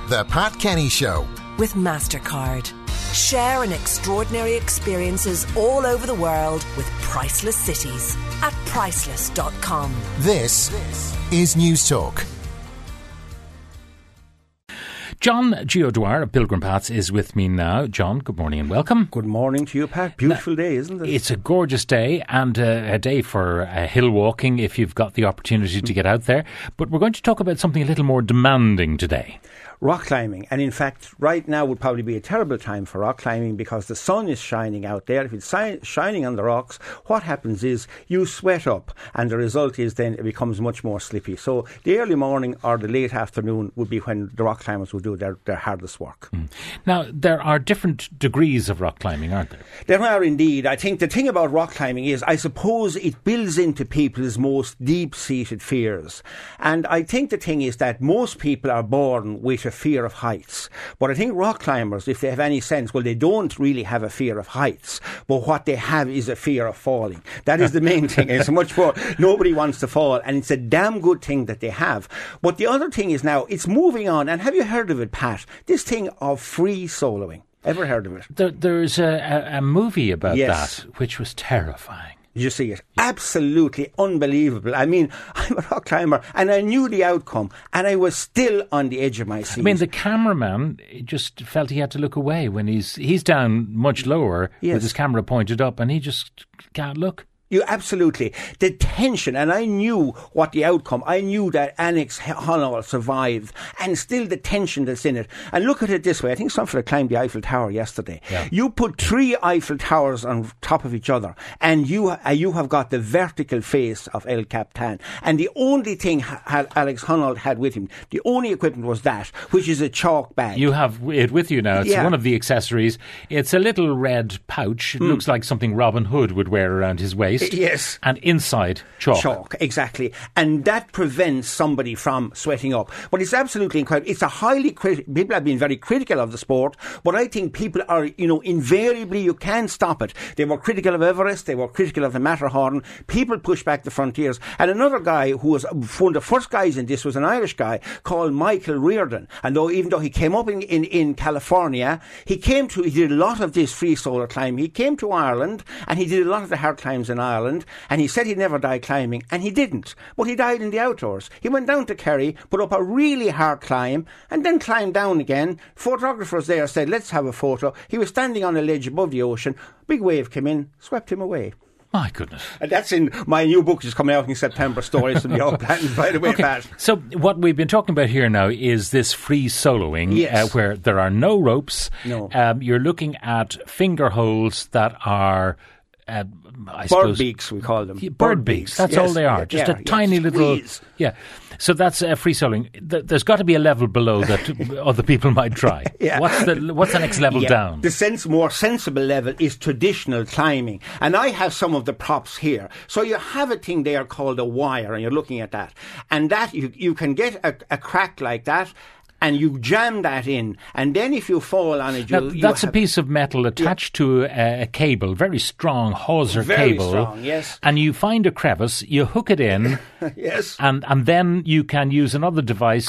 The Pat Kenny Show. With MasterCard. Share in extraordinary experiences all over the world with priceless cities at priceless.com. This is News Talk. John Giodwar of Pilgrim Paths is with me now. John, good morning and welcome. Good morning to you, Pat. Beautiful day, isn't it? It's a gorgeous day and a day for hill walking if you've got the opportunity to get out there. But we're going to talk about something a little more demanding today. Rock climbing. And in fact, right now would probably be a terrible time for rock climbing because the sun is shining out there. If it's shining on the rocks, what happens is you sweat up and the result is then it becomes much more slippy. So the early morning or the late afternoon would be when the rock climbers would do their hardest work. Now, there are different degrees of rock climbing, aren't there? There are indeed. I think the thing about rock climbing is, I suppose it builds into people's most deep-seated fears. And I think the thing is that most people are born with a fear of heights. But I think rock climbers, if they have any sense, well, they don't really have a fear of heights. But what they have is a fear of falling. That is the main thing. It's much more, nobody wants to fall. And it's a damn good thing that they have. But the other thing is now, it's moving on. And have you heard of it, Pat? This thing of free soloing. Ever heard of it? There's a movie about Yes. that, which was terrifying. Did you see it? Absolutely unbelievable. I mean, I'm a rock climber and I knew the outcome and I was still on the edge of my seat. I mean, the cameraman just felt he had to look away when he's down much lower with his camera pointed up and he just can't look. You absolutely. The tension, and I knew what the outcome. I knew that Alex Honnold survived, and still the tension that's in it. And look at it this way. I think some fella climbed the Eiffel Tower yesterday. Yeah. You put 3 Eiffel Towers on top of each other, and you have got the vertical face of El Capitan. And the only thing Alex Honnold had with him, the only equipment was that, which is a chalk bag. You have it with you now. It's one of the accessories. It's a little red pouch. It looks like something Robin Hood would wear around his waist. Yes. And inside, chalk. Chalk, exactly. And that prevents somebody from sweating up. But it's absolutely incredible. It's a highly people have been very critical of the sport, but I think people are, invariably, you can't stop it. They were critical of Everest, they were critical of the Matterhorn. People push back the frontiers. And another guy who was one of the first guys in this was an Irish guy called Michael Reardon. And even though he came up in California, he did a lot of this free solo climb. He came to Ireland and he did a lot of the hard climbs in Ireland, and he said he'd never die climbing, and he didn't. But he died in the outdoors. He went down to Kerry, put up a really hard climb, and then climbed down again. Photographers there said, let's have a photo. He was standing on a ledge above the ocean. Big wave came in, swept him away. My goodness. And that's in my new book, which is coming out in September, Stories from the Uplands, by the way, Pat. So what we've been talking about here now is this free soloing, where there are no ropes. No. You're looking at finger holes that are... bird beaks, we call them. Bird beaks, that's all they are. Just a tiny little... Yeah. So that's free soloing. There's got to be a level below that other people might try. What's the next level down? The more sensible level is traditional climbing. And I have some of the props here. So you have a thing there called a wire, and you're looking at that. And that, you can get a crack like that, and you jam that in, and then if you fall on it, that's a piece of metal attached to a cable, very strong hawser cable. Very strong, yes. And you find a crevice, you hook it in, yes, and then you can use another device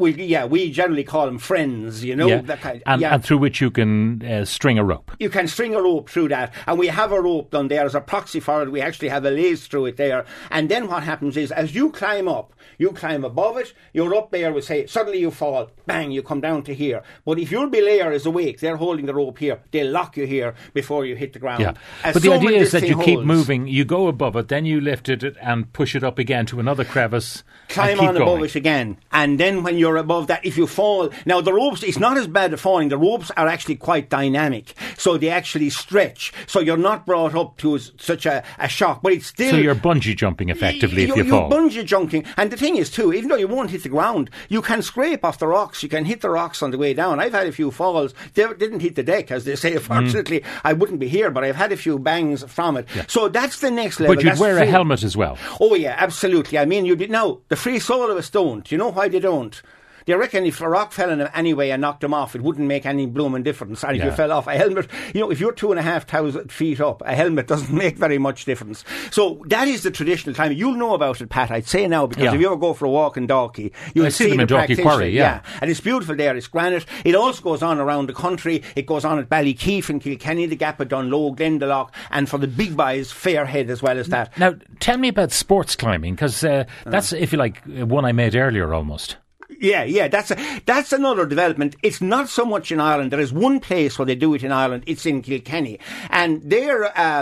we generally call them friends, that kind. And through which you can string a rope. You can string a rope through that, and we have a rope done there as a proxy for it. We actually have a lace through it there, and then what happens is, as you climb up, you climb above it, you're up there, we say, suddenly you fall, bang, you come down to here. But if your belayer is awake, they're holding the rope here, they'll lock you here before you hit the ground. Yeah. But the idea is that you keep moving, you go above it, then you lift it and push it up again to another crevice. Climb on above it again. And then when you're above that, if you fall, now the ropes, it's not as bad as falling, the ropes are actually quite dynamic. So they actually stretch. So you're not brought up to such a shock, but it's still... So you're bungee jumping effectively if you fall. You're bungee jumping. And the thing is too, even though you won't hit the ground, you can scrape off the rocks, you can hit the rocks on the way down. I've had a few falls, they didn't hit the deck, as they say. Fortunately, I wouldn't be here, but I've had a few bangs from it. Yeah. So that's the next level. But you'd wear a helmet as well. Oh yeah, absolutely. I mean, now, the free soloists don't. Do you know why they don't? they reckon if a rock fell on him anyway and knocked him off, it wouldn't make any blooming difference. And if you fell off a helmet, if you're 2,500 feet up, a helmet doesn't make very much difference. So that is the traditional climbing. You'll know about it, Pat, I'd say now, because if you ever go for a walk in Dalkey, you'll see them in Dalkey Quarry, and it's beautiful there. It's granite. It also goes on around the country. It goes on at Ballykeefe in Kilkenny, the Gap of Dunloe, Glendalough, and for the big boys, Fairhead as well as that. Now, tell me about sports climbing, because that's, if you like, one I made earlier almost. Yeah, that's another development. It's not so much in Ireland. There is one place where they do it in Ireland. It's in Kilkenny, and there,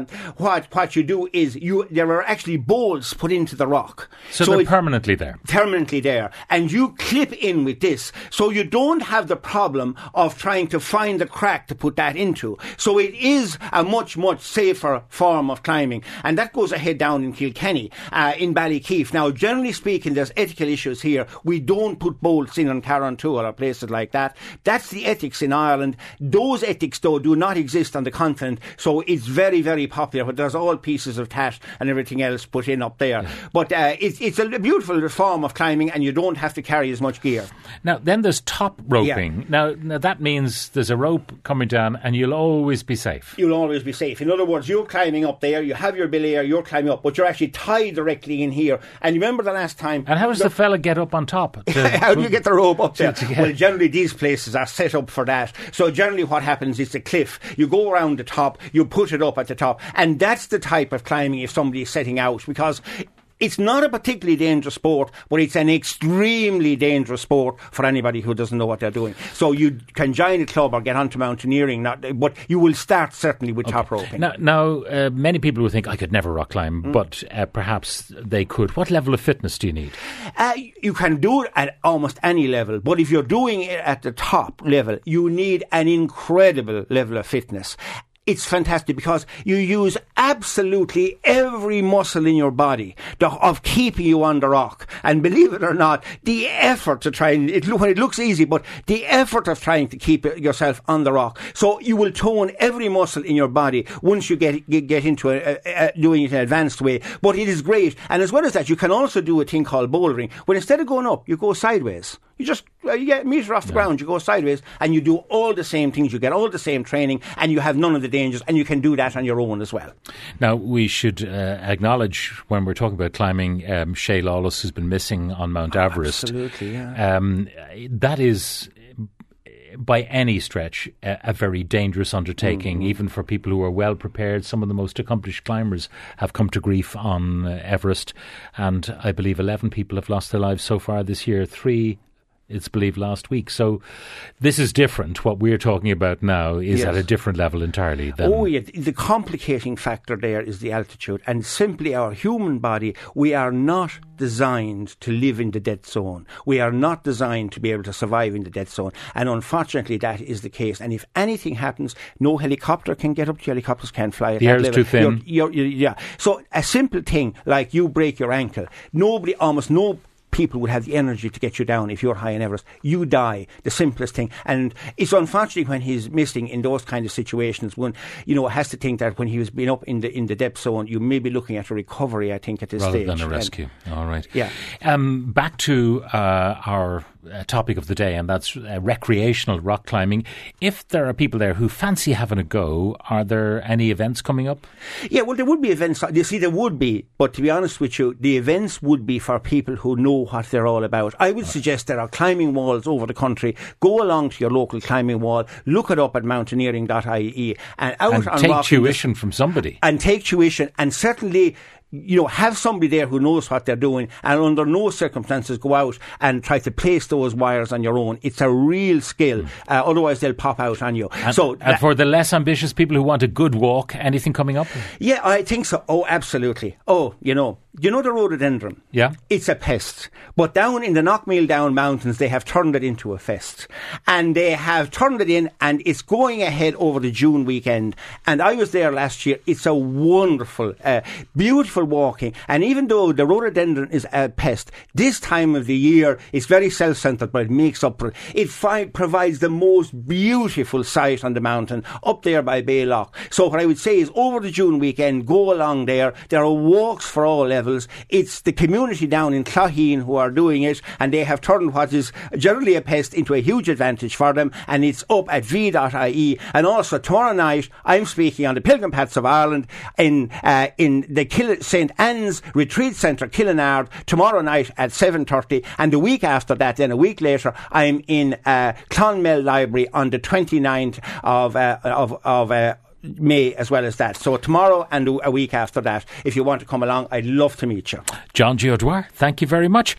what you do is there are actually bowls put into the rock, so they're permanently there, and you clip in with this, so you don't have the problem of trying to find the crack to put that into. So it is a much safer form of climbing, and that goes ahead down in Kilkenny, in Ballykeefe. Now, generally speaking, there's ethical issues here. We don't put bolts in on Carrauntoohil or places like that. That's the ethics in Ireland. Those ethics, though, do not exist on the continent, so it's very, very popular. But there's all pieces of tat and everything else put in up there. But it's a beautiful form of climbing, and you don't have to carry as much gear. Now, then there's top roping. Now that means there's a rope coming down, and you'll always be safe. You'll always be safe. In other words, you're climbing up there, you have your belayer, you're climbing up, but you're actually tied directly in here. And you remember the last time... And how does the fella get up on top? How do you get the rope up there? Well, generally these places are set up for that. So generally what happens is a cliff. You go around the top, you put it up at the top, and that's the type of climbing if somebody is setting out, because it's not a particularly dangerous sport, but it's an extremely dangerous sport for anybody who doesn't know what they're doing. So you can join a club or get onto mountaineering, but you will start certainly with top roping. Now, many people will think, I could never rock climb, but perhaps they could. What level of fitness do you need? You can do it at almost any level, but if you're doing it at the top level, you need an incredible level of fitness. It's fantastic because you use absolutely every muscle in your body of keeping you on the rock. And believe it or not, the effort to try and it looks easy, but the effort of trying to keep yourself on the rock. So you will tone every muscle in your body once you get into doing it in an advanced way. But it is great. And as well as that, you can also do a thing called bouldering. When instead of going up, you go sideways. You just you get a metre off the ground, you go sideways, and you do all the same things. You get all the same training, and you have none of the dangers, and you can do that on your own as well. Now, we should acknowledge, when we're talking about climbing, Shay Lawless, who's been missing on Mount Everest. Absolutely, yeah. That is, by any stretch, a very dangerous undertaking, even for people who are well prepared. Some of the most accomplished climbers have come to grief on Everest, and I believe 11 people have lost their lives so far this year. 3, it's believed, last week. So this is different. What we're talking about now is at a different level entirely. The complicating factor there is the altitude, and simply our human body, we are not designed to live in the dead zone. We are not designed to be able to survive in the dead zone, and unfortunately that is the case. And if anything happens, no helicopter can get up to you, helicopters can't fly at the that air is level. too thin. So a simple thing like you break your ankle, almost no people would have the energy to get you down if you're high in Everest. You die, the simplest thing. And it's unfortunately when he's missing in those kind of situations, one has to think that when he was being up in the depth zone, you may be looking at a recovery, I think, at this stage. Rather than a rescue. All right. Yeah. Back to our topic of the day, and that's recreational rock climbing. If there are people there who fancy having a go, are there any events coming up? Yeah, well, there would be events. You see, there would be, but to be honest with you, the events would be for people who know what they're all about. I would suggest there are climbing walls over the country. Go along to your local climbing wall, look it up at mountaineering.ie, and take tuition from somebody. And take tuition, and certainly have somebody there who knows what they're doing, and under no circumstances go out and try to place those wires on your own. It's a real skill. Otherwise, they'll pop out on you. And for the less ambitious people who want a good walk, anything coming up? Yeah, I think so. Oh, absolutely. Oh, you know the rhododendron? Yeah. It's a pest. But down in the Knockmeal Down Mountains, they have turned it into a fest. And they have turned it in, and it's going ahead over the June weekend. And I was there last year. It's a wonderful, beautiful walking. And even though the rhododendron is a pest, this time of the year it's very self-centered, but it makes up for it. It provides the most beautiful sight on the mountain up there by Baylock. So what I would say is over the June weekend, go along there. There are walks for all levels. levels. It's the community down in Clogheen who are doing it, and they have turned what is generally a pest into a huge advantage for them, and it's up at v.ie. And also tomorrow night I'm speaking on the Pilgrim Paths of Ireland in the St Anne's Retreat Centre, Killinard, tomorrow night at 7:30, and the week after that, then a week later, I'm in Clonmel Library on the 29th of May as well as that. So tomorrow and a week after that, if you want to come along, I'd love to meet you. John G. O'Dwyer, thank you very much.